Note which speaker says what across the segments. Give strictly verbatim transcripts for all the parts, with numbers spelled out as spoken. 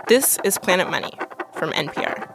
Speaker 1: This is Planet Money from N P R.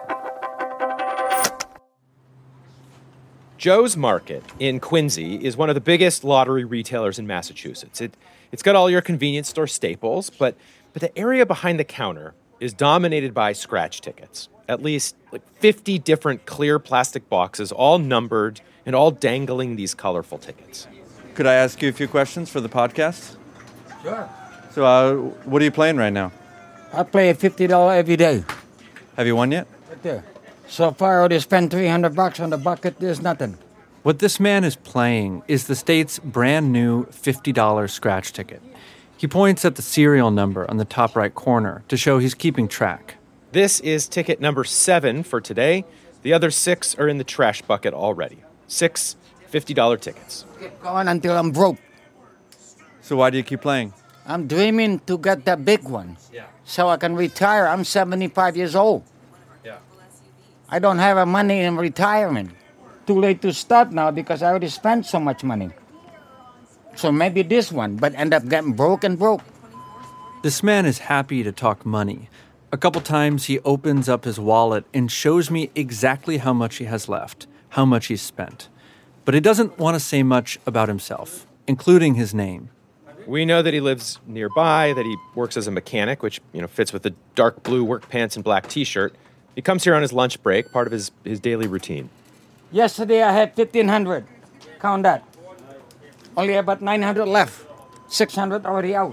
Speaker 2: Joe's Market in Quincy is one of the biggest lottery retailers in Massachusetts. It, it's got all your convenience store staples, but, but the area behind the counter is dominated by scratch tickets. At least like fifty different clear plastic boxes, all numbered and all dangling these colorful tickets.
Speaker 3: Could I ask you a few questions for the podcast?
Speaker 4: Sure.
Speaker 3: So uh, what are you playing right now?
Speaker 4: I play fifty dollars every day.
Speaker 3: Have you won yet?
Speaker 4: Right there. So far, I already spent three hundred bucks on the bucket. There's nothing.
Speaker 5: What this man is playing is the state's brand new fifty dollars scratch ticket. He points at the serial number on the top right corner to show he's keeping track.
Speaker 2: This is ticket number seven for today. The other six are in the trash bucket already. Six fifty dollars tickets.
Speaker 4: Keep going until I'm broke.
Speaker 3: So why do you keep playing?
Speaker 4: I'm dreaming to get that big one.
Speaker 2: Yeah.
Speaker 4: So I can retire. I'm seventy-five years old.
Speaker 2: Yeah.
Speaker 4: I don't have a money in retirement. Too late to start now because I already spent so much money. So maybe this one, but end up getting broke and broke.
Speaker 5: This man is happy to talk money. A couple times he opens up his wallet and shows me exactly how much he has left, how much he's spent. But he doesn't want to say much about himself, including his name.
Speaker 2: We know that he lives nearby, that he works as a mechanic, which, you know, fits with the dark blue work pants and black T-shirt. He comes here on his lunch break, part of his, his daily routine.
Speaker 4: Yesterday I had fifteen hundred. Count that. Only about nine hundred left. six hundred already out.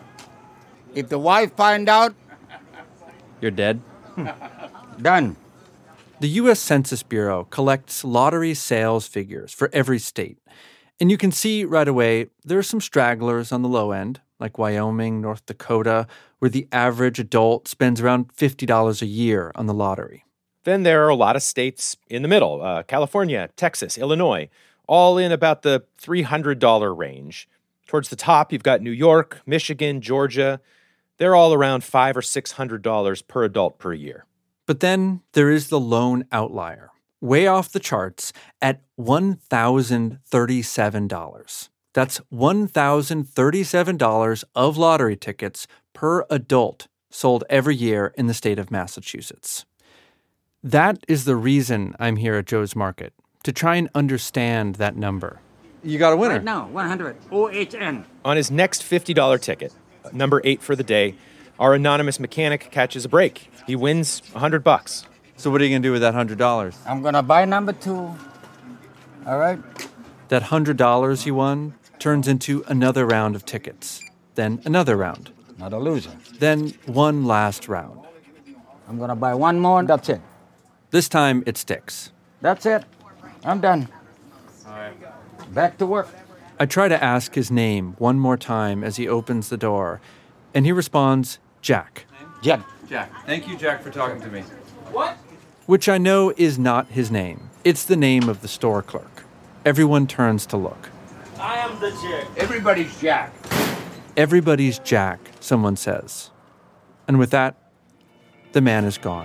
Speaker 4: If the wife find out,
Speaker 5: You're dead?
Speaker 4: done.
Speaker 5: The U S Census Bureau collects lottery sales figures for every state. And you can see right away there are some stragglers on the low end, like Wyoming, North Dakota, where the average adult spends around fifty dollars a year on the lottery.
Speaker 2: Then there are a lot of states in the middle, uh, California, Texas, Illinois, all in about the three hundred dollars range. Towards the top, you've got New York, Michigan, Georgia. They're all around five hundred or six hundred dollars per adult per year.
Speaker 5: But then there is the lone outlier, way off the charts at one thousand thirty-seven dollars. That's one thousand thirty-seven dollars of lottery tickets per adult sold every year in the state of Massachusetts. That is the reason I'm here at Joe's Market, to try and understand that number.
Speaker 3: You got a winner.
Speaker 4: Right now, one hundred. O H N.
Speaker 2: On his next fifty dollars ticket, number eight for the day, our anonymous mechanic catches a break. He wins one hundred bucks.
Speaker 3: So what are you going to do with that one hundred dollars?
Speaker 4: I'm going to buy number two. All right?
Speaker 5: That one hundred dollars he won turns into another round of tickets, then another round,
Speaker 4: Not a loser.
Speaker 5: then one last round.
Speaker 4: I'm going to buy one more and that's it.
Speaker 5: This time it sticks.
Speaker 4: That's it. I'm done.
Speaker 3: All right.
Speaker 4: Back to work.
Speaker 5: I try to ask his name one more time as he opens the door, and he responds, Jack,
Speaker 4: Jack.
Speaker 3: Jack. Thank you, Jack, for talking to me.
Speaker 4: What?
Speaker 5: which I know is not his name. It's the name of the store clerk. Everyone turns to look.
Speaker 6: I am the Jack.
Speaker 4: Everybody's Jack.
Speaker 5: Everybody's Jack, someone says. And with that, the man is gone.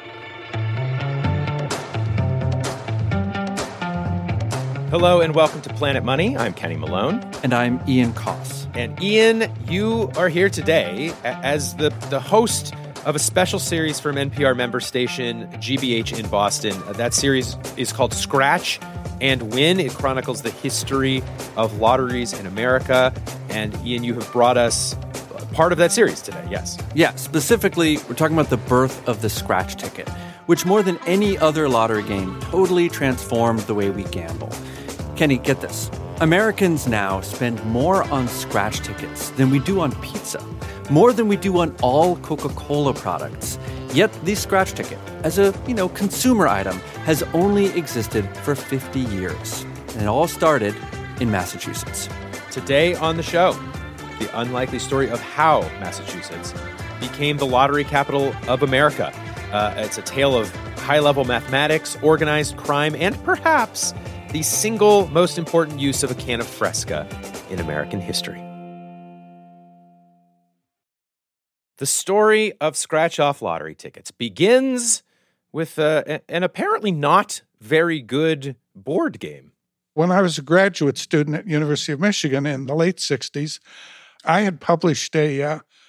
Speaker 2: Hello and welcome to Planet Money. I'm Kenny Malone.
Speaker 5: And I'm Ian Koss.
Speaker 2: And Ian, you are here today as the, the host of a special series from N P R member station G B H in Boston. That series is called Scratch and Win. It chronicles the history of lotteries in America. And Ian, you have brought us part of that series today, yes?
Speaker 5: Yeah, specifically, we're talking about the birth of the scratch ticket, which more than any other lottery game totally transformed the way we gamble. Kenny, get this. Americans now spend more on scratch tickets than we do on pizza, more than we do on all Coca-Cola products. Yet the scratch ticket, as a, you know, consumer item, has only existed for fifty years. And it all started in Massachusetts.
Speaker 2: Today on the show, the unlikely story of how Massachusetts became the lottery capital of America. Uh, it's a tale of high-level mathematics, organized crime, and perhaps the single most important use of a can of Fresca in American history. The story of scratch-off lottery tickets begins with uh, an apparently not very good board game.
Speaker 7: When I was a graduate student at University of Michigan in the late sixties, I had published a uh,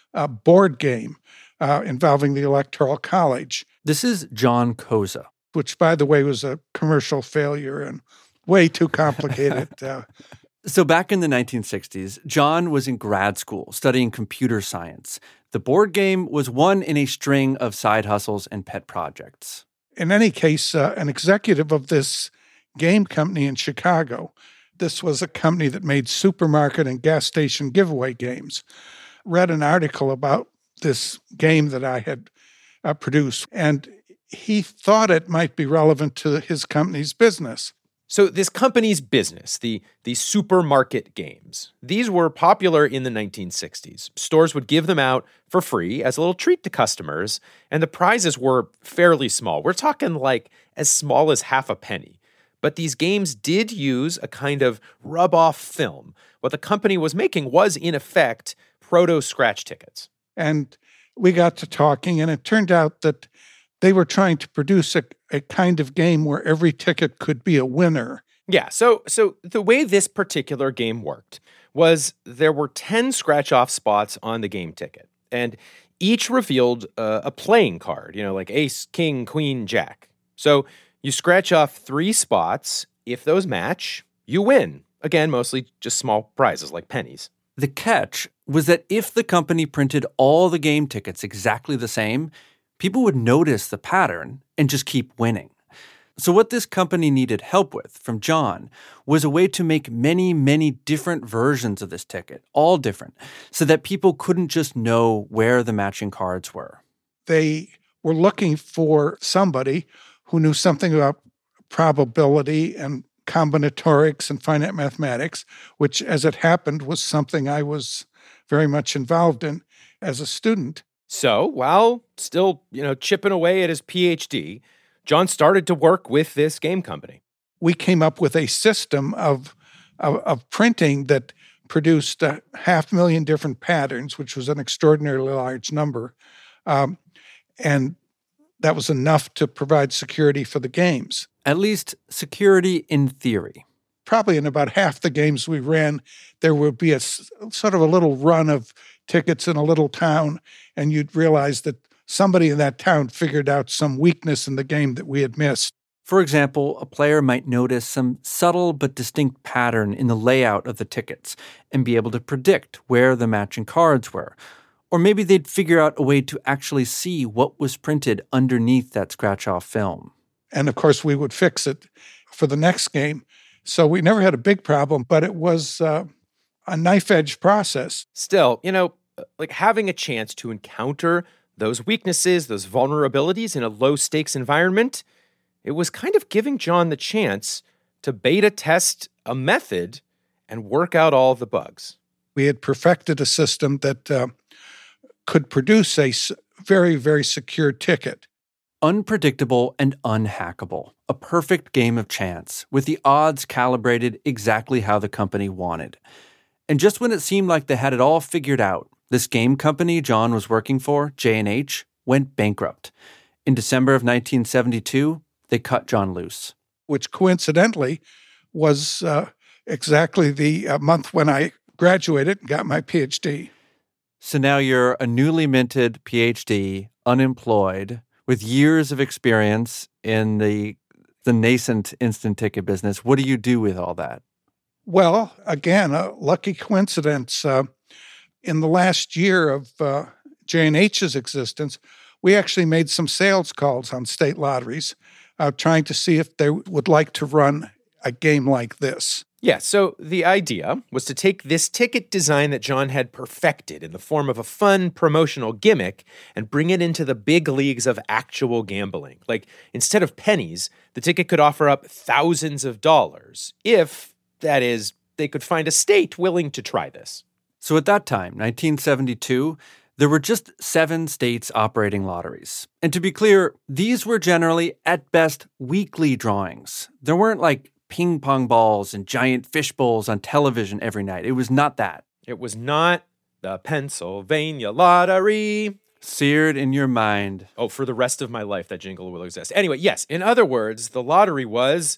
Speaker 6: uh, board game uh, involving the Electoral College.
Speaker 5: This is John Koza.
Speaker 6: Which, by the way, was a commercial failure and way too complicated. uh,
Speaker 5: So back in the nineteen sixties, John was in grad school studying computer science. The board game was one in a string of side hustles and pet projects.
Speaker 6: In any case, uh, an executive of this game company in Chicago, this was a company that made supermarket and gas station giveaway games, read an article about this game that I had uh, produced, and he thought it might be relevant to his company's business.
Speaker 2: So this company's business, the, the supermarket games, these were popular in the nineteen sixties. Stores would give them out for free as a little treat to customers, and the prizes were fairly small. We're talking like as small as half a penny. But these games did use a kind of rub-off film. What the company was making was, in effect, proto-scratch tickets.
Speaker 6: And we got to talking, and it turned out that they were trying to produce a, a kind of game where every ticket could be a winner.
Speaker 2: Yeah, so so the way this particular game worked was there were ten scratch-off spots on the game ticket, and each revealed uh, a playing card, you know, like ace, king, queen, jack. So you scratch off three spots. If those match, you win. Again, mostly just small prizes like pennies.
Speaker 5: The catch was that if the company printed all the game tickets exactly the same, people would notice the pattern and just keep winning. So what this company needed help with from John was a way to make many, many different versions of this ticket, all different, so that people couldn't just know where the matching cards were.
Speaker 6: They were looking for somebody who knew something about probability and combinatorics and finite mathematics, which, as it happened, was something I was very much involved in as a student.
Speaker 2: So, while still, you know, chipping away at his P H D, John started to work with this game company.
Speaker 6: We came up with a system of, of, of printing that produced a half million different patterns, which was an extraordinarily large number. Um, and that was enough to provide security for the games.
Speaker 5: At least security in theory.
Speaker 6: Probably in about half the games we ran, there would be a sort of a little run of tickets in a little town, and you'd realize that somebody in that town figured out some weakness in the game that we had missed.
Speaker 5: For example, a player might notice some subtle but distinct pattern in the layout of the tickets and be able to predict where the matching cards were. Or maybe they'd figure out a way to actually see what was printed underneath that scratch-off film.
Speaker 6: And of course, we would fix it for the next game. So we never had a big problem, but it was uh, a knife-edge process.
Speaker 2: Still, you know, like having a chance to encounter those weaknesses, those vulnerabilities in a low-stakes environment, it was kind of giving John the chance to beta test a method and work out all the bugs.
Speaker 6: We had perfected a system that uh, could produce a very, very secure ticket.
Speaker 5: Unpredictable and unhackable. A perfect game of chance, with the odds calibrated exactly how the company wanted. And just when it seemed like they had it all figured out, this game company John was working for, J and H, went bankrupt. In December of nineteen seventy-two, they cut John loose.
Speaker 6: Which coincidentally was uh, exactly the uh, month when I graduated and got my P H D.
Speaker 5: So now you're a newly minted P H D, unemployed, with years of experience in the the nascent instant ticket business. What do you do with all that?
Speaker 6: Well, again, a lucky coincidence. Uh, in the last year of uh, J and H's existence, we actually made some sales calls on state lotteries, uh, trying to see if they would like to run a game like this.
Speaker 2: Yeah, so the idea was to take this ticket design that John had perfected in the form of a fun promotional gimmick and bring it into the big leagues of actual gambling. Like, instead of pennies, the ticket could offer up thousands of dollars if, that is, they could find a state willing to try this.
Speaker 5: So at that time, nineteen seventy-two, there were just seven states operating lotteries. And to be clear, these were generally, at best, weekly drawings. There weren't like ping pong balls and giant fish bowls on television every night. It was not that.
Speaker 2: It was not the Pennsylvania Lottery.
Speaker 5: Seared in your mind.
Speaker 2: Oh, for the rest of my life, that jingle will exist. Anyway, yes, in other words, the lottery was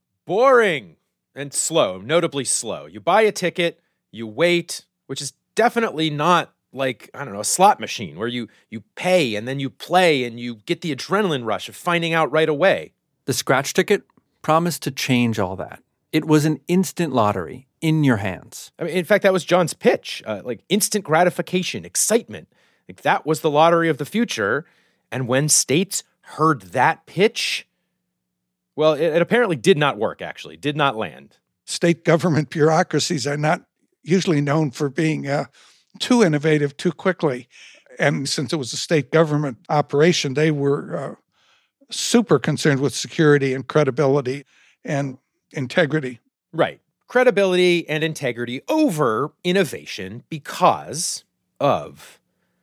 Speaker 2: boring and slow, notably slow. You buy a ticket, you wait, which is definitely not like, I don't know, a slot machine where you you pay and then you play and you get the adrenaline rush of finding out right away.
Speaker 5: The scratch ticket promised to change all that. It was an instant lottery in your hands.
Speaker 2: I mean, in fact, that was John's pitch, uh, like instant gratification, excitement. Like that was the lottery of the future. And when states heard that pitch, well, it, it apparently did not work, actually, did not land.
Speaker 6: State government bureaucracies are not usually known for being uh, too innovative too quickly. And since it was a state government operation, they were uh, super concerned with security and credibility and integrity.
Speaker 2: Right. Credibility and integrity over innovation because of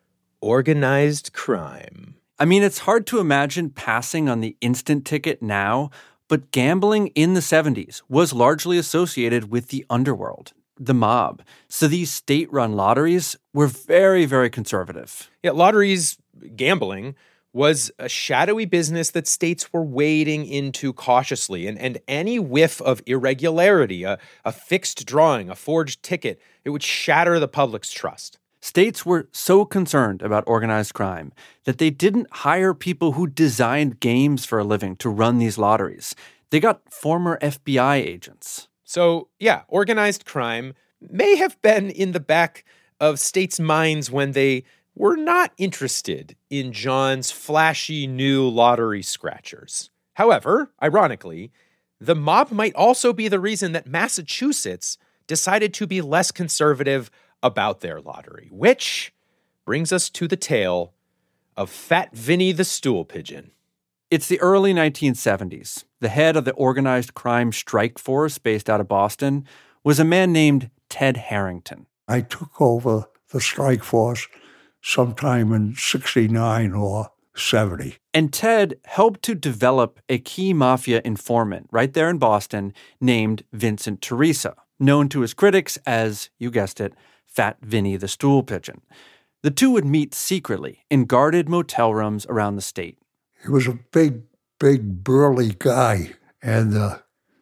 Speaker 2: organized crime.
Speaker 5: I mean, it's hard to imagine passing on the instant ticket now, but gambling in the seventies was largely associated with the underworld, the mob. So these state-run lotteries were very, very conservative.
Speaker 2: Yeah, lotteries, gambling, was a shadowy business that states were wading into cautiously. And, and any whiff of irregularity, a, a fixed drawing, a forged ticket, it would shatter the public's trust.
Speaker 5: States were so concerned about organized crime that they didn't hire people who designed games for a living to run these lotteries. They got former F B I agents.
Speaker 2: So, yeah, organized crime may have been in the back of states' minds when they were not interested in John's flashy new lottery scratchers. However, ironically, the mob might also be the reason that Massachusetts decided to be less conservative about their lottery, which brings us to the tale of Fat Vinny the stool pigeon.
Speaker 5: It's the early nineteen seventies. The head of the organized crime strike force based out of Boston was a man named Ted Harrington.
Speaker 7: I took over the strike force sometime in sixty-nine or seventy.
Speaker 5: And Ted helped to develop a key mafia informant right there in Boston named Vincent Teresa, known to his critics as, you guessed it, Fat Vinny the stool pigeon. The two would meet secretly in guarded motel rooms around the state.
Speaker 7: He was a big, big, burly guy, and uh,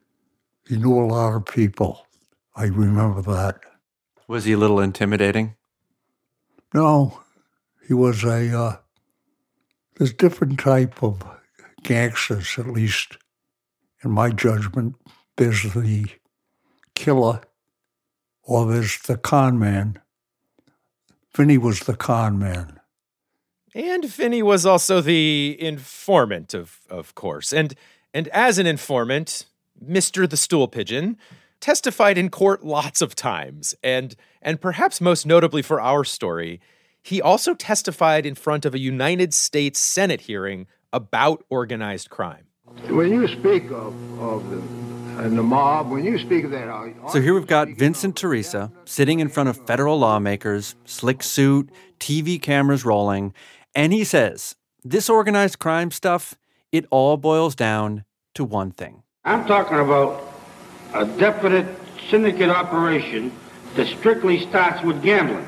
Speaker 7: he knew a lot of people. I remember that.
Speaker 5: Was he a little intimidating?
Speaker 7: No, he was a, uh, there's different type of gangsters, at least in my judgment. There's the killer, or there's the con man. Vinny was the con man.
Speaker 2: And Vinny was also the informant, of of course. And and as an informant, Mister the Stool Pigeon testified in court lots of times. And and perhaps most notably for our story, he also testified in front of a United States Senate hearing about organized crime.
Speaker 8: When you speak of, of the, and the mob, when you speak of that... I,
Speaker 5: so here we've got Vincent Teresa sitting in front of federal lawmakers, slick suit, T V cameras rolling, and he says, this organized crime stuff, it all boils down to one thing.
Speaker 8: I'm talking about a definite syndicate operation that strictly starts with gambling.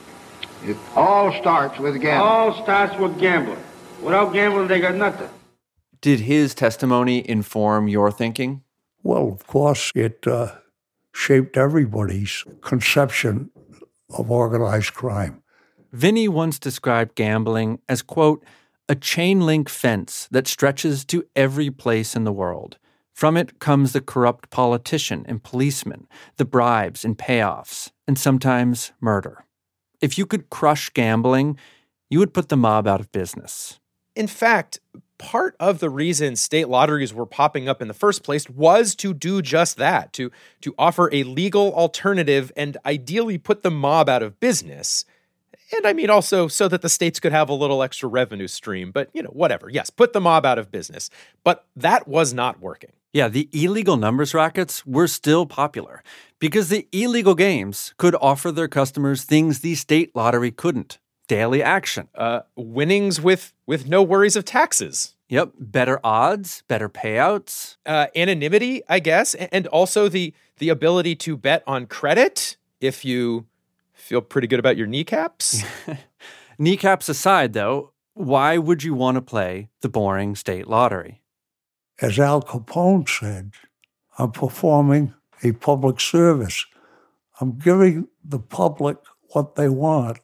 Speaker 8: It all starts with gambling. All starts with gambling. Without gambling, they got nothing.
Speaker 5: Did his testimony inform your thinking?
Speaker 7: Well, of course, it uh, shaped everybody's conception of organized crime.
Speaker 5: Vinny once described gambling as, quote, a chain-link fence that stretches to every place in the world. From it comes the corrupt politician and policeman, the bribes and payoffs, and sometimes murder. If you could crush gambling, you would put the mob out of business.
Speaker 2: In fact, part of the reason state lotteries were popping up in the first place was to do just that, to, to offer a legal alternative and ideally put the mob out of business. And I mean also so that the states could have a little extra revenue stream, but, you know, whatever. Yes, put the mob out of business. But that was not working.
Speaker 5: Yeah, the illegal numbers rackets were still popular because the illegal games could offer their customers things the state lottery couldn't. Daily action.
Speaker 2: Uh, winnings with, with no worries of taxes.
Speaker 5: Yep, better odds, better payouts.
Speaker 2: Uh, anonymity, I guess, and also the, the ability to bet on credit if you feel pretty good about your kneecaps.
Speaker 5: Kneecaps aside, though, why would you want to play the boring state lottery?
Speaker 7: As Al Capone said, I'm performing a public service. I'm giving the public what they want,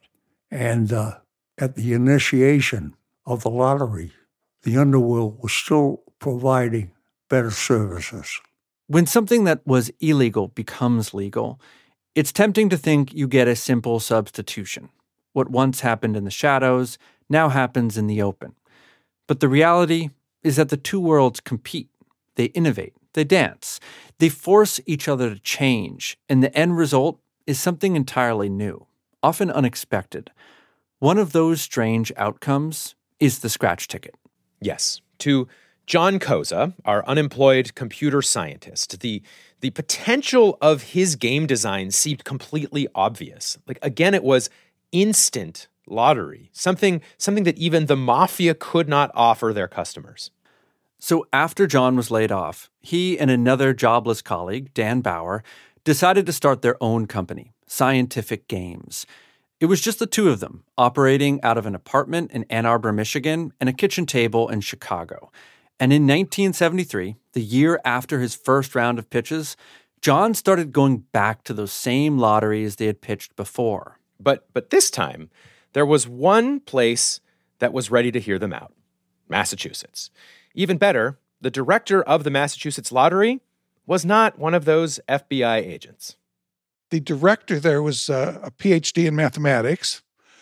Speaker 7: And uh, at the initiation of the lottery, the underworld was still providing better services.
Speaker 5: When something that was illegal becomes legal, it's tempting to think you get a simple substitution. What once happened in the shadows now happens in the open. But the reality is that the two worlds compete. They innovate. They dance. They force each other to change. And the end result is something entirely new, often unexpected. One of those strange outcomes is the scratch ticket.
Speaker 2: Yes. To John Koza, our unemployed computer scientist, the the potential of his game design seemed completely obvious. Like, again, it was instant lottery, something something that even the mafia could not offer their customers.
Speaker 5: So after John was laid off, he and another jobless colleague, Dan Bauer, decided to start their own company, Scientific Games. It was just the two of them, operating out of an apartment in Ann Arbor, Michigan, and a kitchen table in Chicago. And in nineteen seventy-three, the year after his first round of pitches, John started going back to those same lotteries they had pitched before.
Speaker 2: But but this time, there was one place that was ready to hear them out, Massachusetts. Even better, the director of the Massachusetts Lottery was not one of those F B I agents.
Speaker 6: The director there was uh, a P H D in mathematics,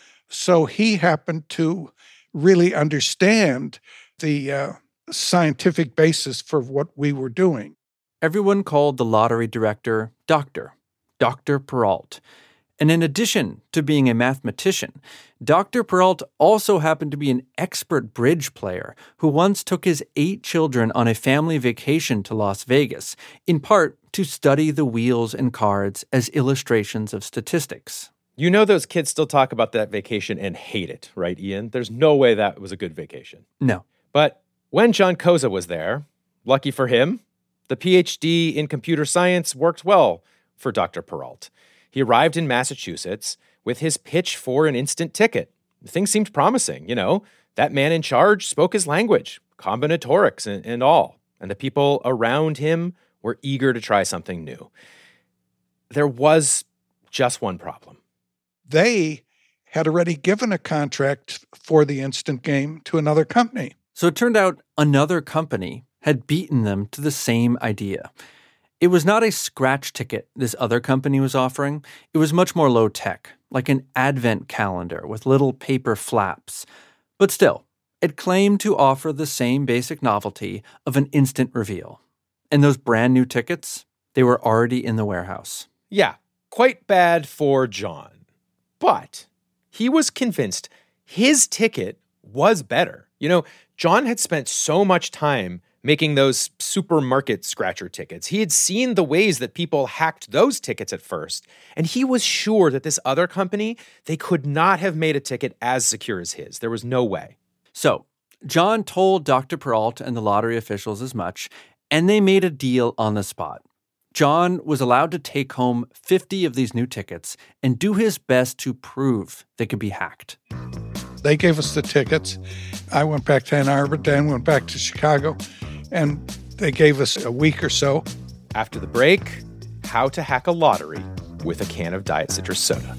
Speaker 6: so he happened to really understand the uh, scientific basis for what we were doing.
Speaker 5: Everyone called the lottery director Doctor, Doctor Perrault. And in addition to being a mathematician, Doctor Perrault also happened to be an expert bridge player who once took his eight children on a family vacation to Las Vegas, in part to study the wheels and cards as illustrations of statistics.
Speaker 2: You know those kids still talk about that vacation and hate it, right, Ian? There's no way that was a good vacation.
Speaker 5: No.
Speaker 2: But when John Koza was there, lucky for him, the P H D in computer science worked well for Doctor Perrault. He arrived in Massachusetts with his pitch for an instant ticket. Things seemed promising, you know. That man in charge spoke his language, combinatorics and, and all. And the people around him were eager to try something new. There was just one problem.
Speaker 6: They had already given a contract for the instant game to another company.
Speaker 5: So it turned out another company had beaten them to the same idea. It was not a scratch ticket this other company was offering. It was much more low-tech, like an advent calendar with little paper flaps. But still, it claimed to offer the same basic novelty of an instant reveal. And those brand new tickets, they were already in the warehouse.
Speaker 2: Yeah, quite bad for John. But he was convinced his ticket was better. You know, John had spent so much time making those supermarket scratcher tickets. He had seen the ways that people hacked those tickets at first, and he was sure that this other company, they could not have made a ticket as secure as his. There was no way.
Speaker 5: So, John told Doctor Perrault and the lottery officials as much, and they made a deal on the spot. John was allowed to take home fifty of these new tickets and do his best to prove they could be hacked.
Speaker 6: They gave us the tickets. I went back to Ann Arbor, Dan went back to Chicago, and they gave us a week or so.
Speaker 2: After the break, how to hack a lottery with a can of Diet Citrus soda.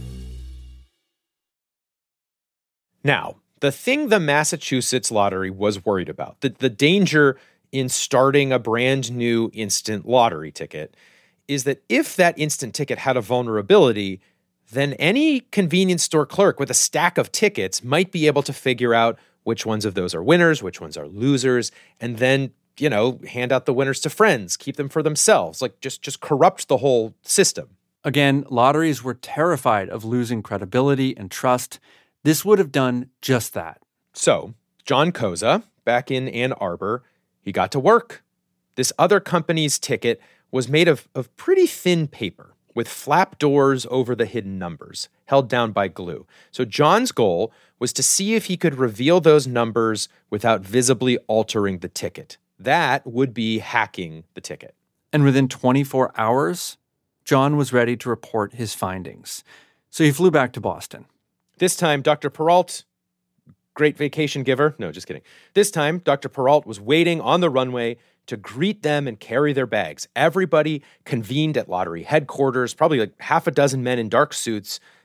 Speaker 2: Now, the thing the Massachusetts Lottery was worried about, the, the danger in starting a brand new instant lottery ticket, is that if that instant ticket had a vulnerability, then any convenience store clerk with a stack of tickets might be able to figure out which ones of those are winners, which ones are losers, and then, you know, hand out the winners to friends, keep them for themselves, like just, just corrupt the whole system.
Speaker 5: Again, lotteries were terrified of losing credibility and trust. This would have done just that.
Speaker 2: So, John Koza, back in Ann Arbor, he got to work. This other company's ticket was made of, of pretty thin paper with flap doors over the hidden numbers, held down by glue. So John's goal was to see if he could reveal those numbers without visibly altering the ticket. That would be hacking the ticket.
Speaker 5: And within twenty-four hours, John was ready to report his findings. So he flew back to Boston.
Speaker 2: This time, Doctor Perrault, great vacation giver. No, just kidding. This time, Doctor Perrault was waiting on the runway to greet them and carry their bags. Everybody convened at lottery headquarters, probably like half a dozen men in dark suits.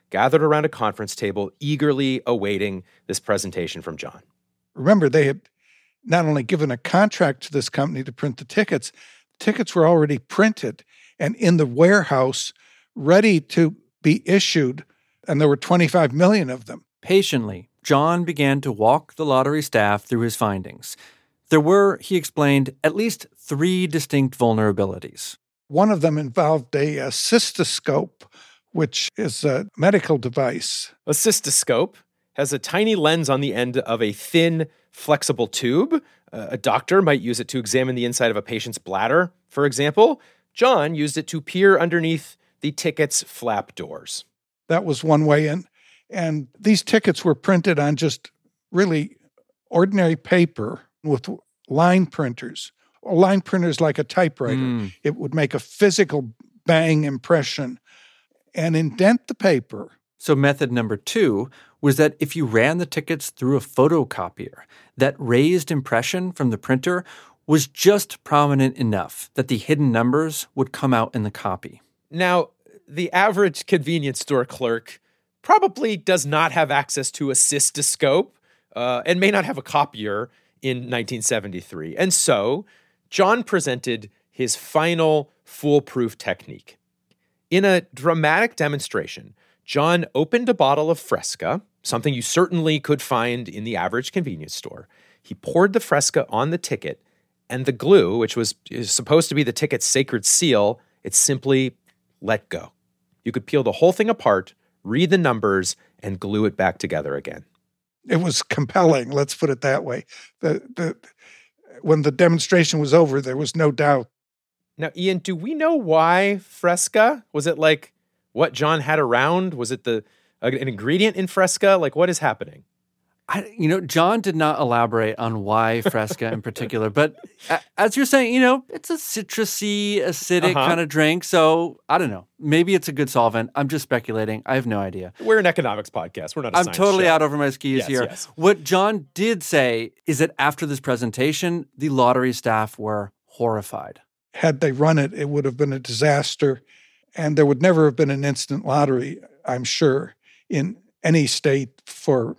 Speaker 2: gathered around a conference table, eagerly awaiting this presentation from John.
Speaker 6: Remember, they had not only given a contract to this company to print the tickets, tickets were already printed and in the warehouse, ready to be issued, and there were twenty-five million of them.
Speaker 5: Patiently, John began to walk the lottery staff through his findings. There were, he explained, at least three distinct vulnerabilities.
Speaker 6: One of them involved a, a cystoscope, which is a medical device.
Speaker 2: A cystoscope has a tiny lens on the end of a thin, flexible tube. Uh, a doctor might use it to examine the inside of a patient's bladder, for example. John used it to peer underneath the ticket's flap doors.
Speaker 6: That was one way in. And these tickets were printed on just really ordinary paper with line printers. A line printer is like a typewriter. Mm. It would make a physical bang impression and indent the paper.
Speaker 5: So method number two was that if you ran the tickets through a photocopier, that raised impression from the printer was just prominent enough that the hidden numbers would come out in the copy.
Speaker 2: Now, the average convenience store clerk probably does not have access to a cystoscope uh, and may not have a copier in nineteen seventy-three. And so John presented his final foolproof technique. In a dramatic demonstration, John opened a bottle of Fresca, something you certainly could find in the average convenience store. He poured the Fresca on the ticket, and the glue, which was is supposed to be the ticket's sacred seal, it simply let go. You could peel the whole thing apart, read the numbers, and glue it back together again.
Speaker 6: It was compelling, let's put it that way. The, the, when the demonstration was over, there was no doubt.
Speaker 2: Now, Ian, do we know why Fresca? Was it like what John had around? Was it the uh, an ingredient in Fresca? Like, what is happening?
Speaker 5: I, you know, John did not elaborate on why Fresca in particular, but as you're saying, you know, it's a citrusy, acidic uh-huh. kind of drink. So I don't know. Maybe it's a good solvent. I'm just speculating. I have no idea.
Speaker 2: We're an economics podcast. We're not a
Speaker 5: I'm
Speaker 2: science
Speaker 5: totally
Speaker 2: show.
Speaker 5: out over my skis
Speaker 2: yes,
Speaker 5: here.
Speaker 2: Yes.
Speaker 5: What John did say is that after this presentation, the lottery staff were horrified.
Speaker 6: Had they run it, it would have been a disaster. And there would never have been an instant lottery, I'm sure, in any state for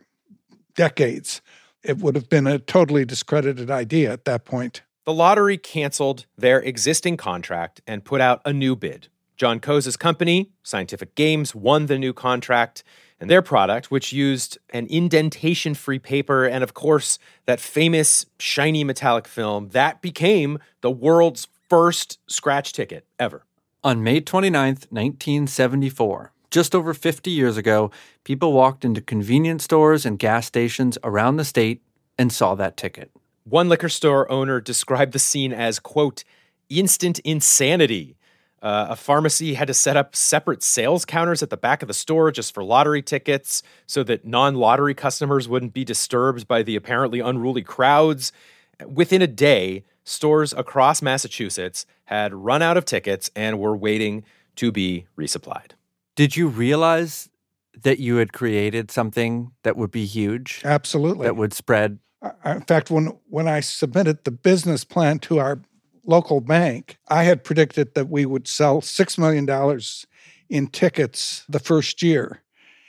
Speaker 6: decades. It would have been a totally discredited idea at that point.
Speaker 2: The lottery canceled their existing contract and put out a new bid. John Coe's company, Scientific Games, won the new contract, and their product, which used an indentation-free paper and, of course, that famous shiny metallic film, that became the world's first scratch ticket ever.
Speaker 5: On May twenty-ninth, nineteen seventy-four, just over fifty years ago, people walked into convenience stores and gas stations around the state and saw that ticket.
Speaker 2: One liquor store owner described the scene as, quote, instant insanity. Uh, a pharmacy had to set up separate sales counters at the back of the store just for lottery tickets so that non-lottery customers wouldn't be disturbed by the apparently unruly crowds. Within a day, stores across Massachusetts had run out of tickets and were waiting to be resupplied.
Speaker 5: Did you realize that you had created something that would be huge?
Speaker 6: Absolutely.
Speaker 5: That would spread?
Speaker 6: In fact, when, when I submitted the business plan to our local bank, I had predicted that we would sell six million dollars in tickets the first year.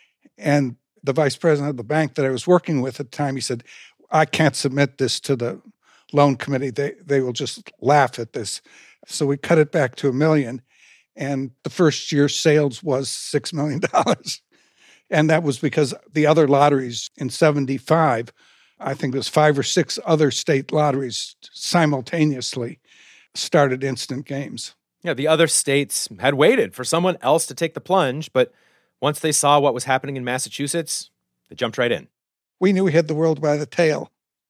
Speaker 6: And the vice president of the bank that I was working with at the time, he said, I can't submit this to the loan committee. They, they will just laugh at this. So we cut it back to a million. And the first year's sales was six million dollars. And that was because the other lotteries in seventy-five, I think it was five or six other state lotteries simultaneously started instant games.
Speaker 2: Yeah, the other states had waited for someone else to take the plunge, but once they saw what was happening in Massachusetts, they jumped right in.
Speaker 6: We knew we had the world by the tail.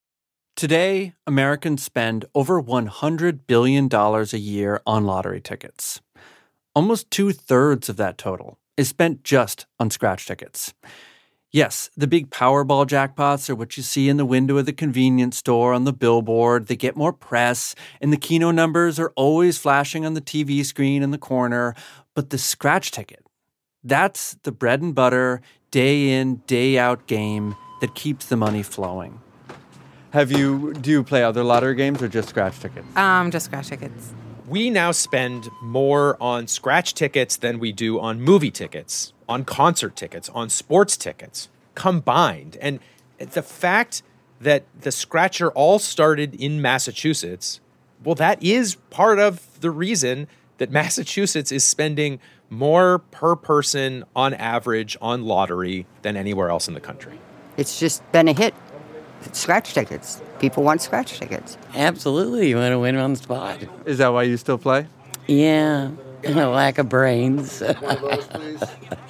Speaker 5: Today, Americans spend over one hundred billion dollars a year on lottery tickets. Almost two-thirds of that total is spent just on scratch tickets. Yes, the big Powerball jackpots are what you see in the window of the convenience store on the billboard. They get more press, and the Keno numbers are always flashing on the T V screen in the corner. But the scratch ticket, that's the bread and butter, day in, day out game that keeps the money flowing. Have you, do you play other lottery games or just scratch tickets?
Speaker 9: Um, just scratch tickets.
Speaker 2: we now spend more on scratch tickets than we do on movie tickets, on concert tickets, on sports tickets combined. And the fact that the scratcher all started in Massachusetts, well, that is part of the reason that Massachusetts is spending more per person on average on lottery than anywhere else in the country.
Speaker 9: It's just been a hit. Scratch tickets. People want scratch tickets.
Speaker 10: Absolutely. You want to win on the spot.
Speaker 3: Is that why you still play?
Speaker 10: Yeah. A lack of brains.
Speaker 11: One of those, please.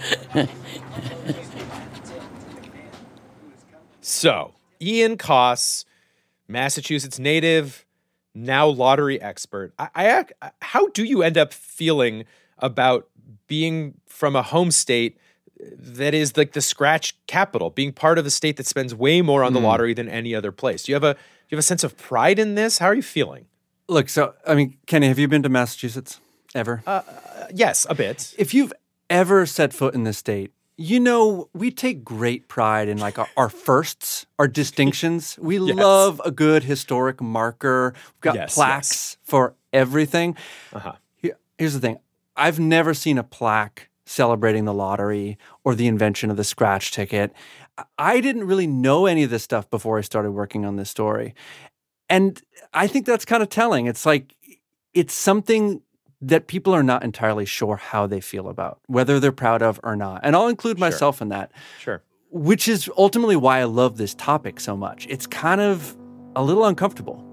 Speaker 2: So, Ian Coss, Massachusetts native, now lottery expert. I, I, how do you end up feeling about being from a home state that is like the scratch capital, being part of a state that spends way more on the mm. lottery than any other place? Do you have a do you have a sense of pride in this? How are you feeling?
Speaker 5: Look, so I mean, Kenny, have you been to Massachusetts ever?
Speaker 2: Uh, yes, a bit.
Speaker 5: If you've ever set foot in this state, you know we take great pride in like our, our firsts, our distinctions. We yes. love a good historic marker. We've got yes, plaques yes. for everything. Uh-huh. Here, here's the thing: I've never seen a plaque celebrating the lottery or the invention of the scratch ticket. I didn't really know any of this stuff before I started working on this story. And I think that's kind of telling. It's like, it's something that people are not entirely sure how they feel about, whether they're proud of or not. And I'll include
Speaker 2: sure.
Speaker 5: myself in that.
Speaker 2: Sure.
Speaker 5: Which is ultimately why I love this topic so much. It's kind of a little uncomfortable.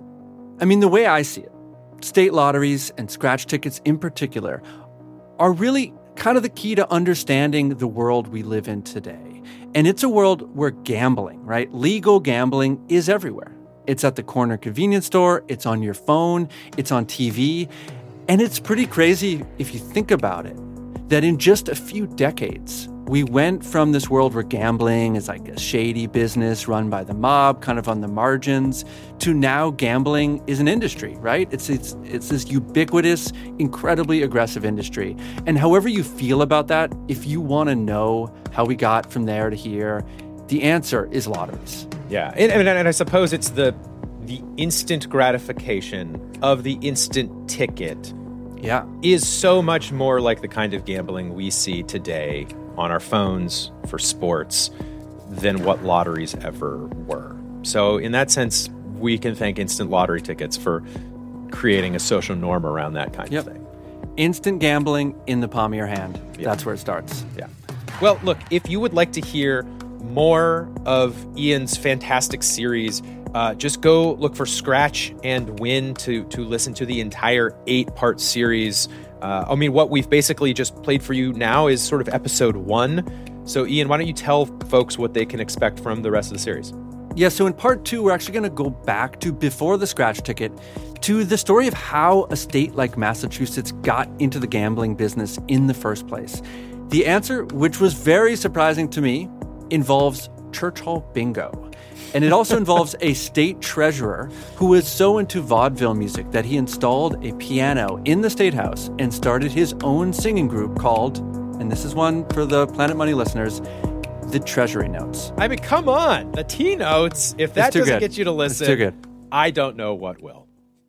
Speaker 5: I mean, the way I see it, state lotteries and scratch tickets in particular are really kind of the key to understanding the world we live in today. And it's a world where gambling, right? Legal gambling is everywhere. It's at the corner convenience store, it's on your phone, it's on T V. And it's pretty crazy if you think about it, that in just a few decades, we went from this world where gambling is like a shady business run by the mob, kind of on the margins, to now gambling is an industry, right? It's it's it's this ubiquitous, incredibly aggressive industry. And however you feel about that, if you want to know how we got from there to here, the answer is lotteries.
Speaker 2: Yeah, and, and, and I suppose it's the the instant gratification of the instant ticket.
Speaker 5: Yeah,
Speaker 2: is so much more like the kind of gambling we see today on our phones for sports than what lotteries ever were. So in that sense, we can thank instant lottery tickets for creating a social norm around that kind
Speaker 5: yep.
Speaker 2: of thing.
Speaker 5: Instant gambling in the palm of your hand. Yep. That's where it starts.
Speaker 2: Yeah. Well, look, if you would like to hear more of Ian's fantastic series, uh, just go look for Scratch and Win to, to listen to the entire eight-part series. Uh, I mean, what we've basically just played for you now is sort of episode one. So, Ian, why don't you tell folks what they can expect from the rest of the series?
Speaker 5: Yeah, so in part two, we're actually going to go back to before the scratch ticket, to the story of how a state like Massachusetts got into the gambling business in the first place. The answer, which was very surprising to me, involves church hall bingo. And it also involves a state treasurer who was so into vaudeville music that he installed a piano in the State House and started his own singing group called, and this is one for the Planet Money listeners, the Treasury Notes.
Speaker 2: I mean, come on, the T Notes. If that doesn't
Speaker 5: good.
Speaker 2: get you to listen,
Speaker 5: it's too good.
Speaker 2: I don't know what will.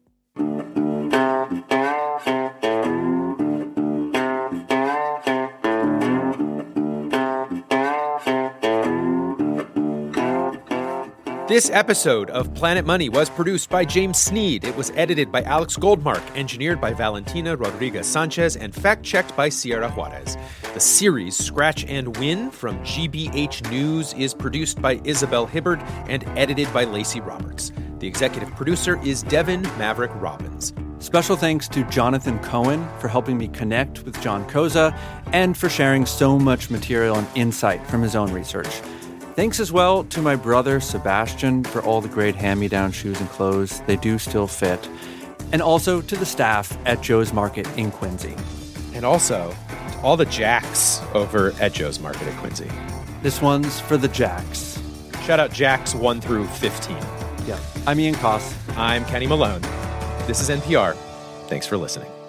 Speaker 2: This episode of Planet Money was produced by James Sneed. It was edited by Alex Goldmark, engineered by Valentina Rodriguez Sanchez, and fact-checked by Sierra Juarez. The series Scratch and Win from G B H News is produced by Isabel Hibbard and edited by Lacey Roberts. The executive producer is Devin Maverick Robbins.
Speaker 5: Special thanks to Jonathan Cohen for helping me connect with John Koza and for sharing so much material and insight from his own research. Thanks as well to my brother Sebastian for all the great hand-me-down shoes and clothes. They do still fit. And also to the staff at Joe's Market in Quincy.
Speaker 2: And also to all the Jacks over at Joe's Market at Quincy.
Speaker 5: This one's for the Jacks.
Speaker 2: Shout out Jacks one through fifteen.
Speaker 5: Yeah. I'm Ian Coss.
Speaker 2: I'm Kenny Malone. This is N P R. Thanks for listening.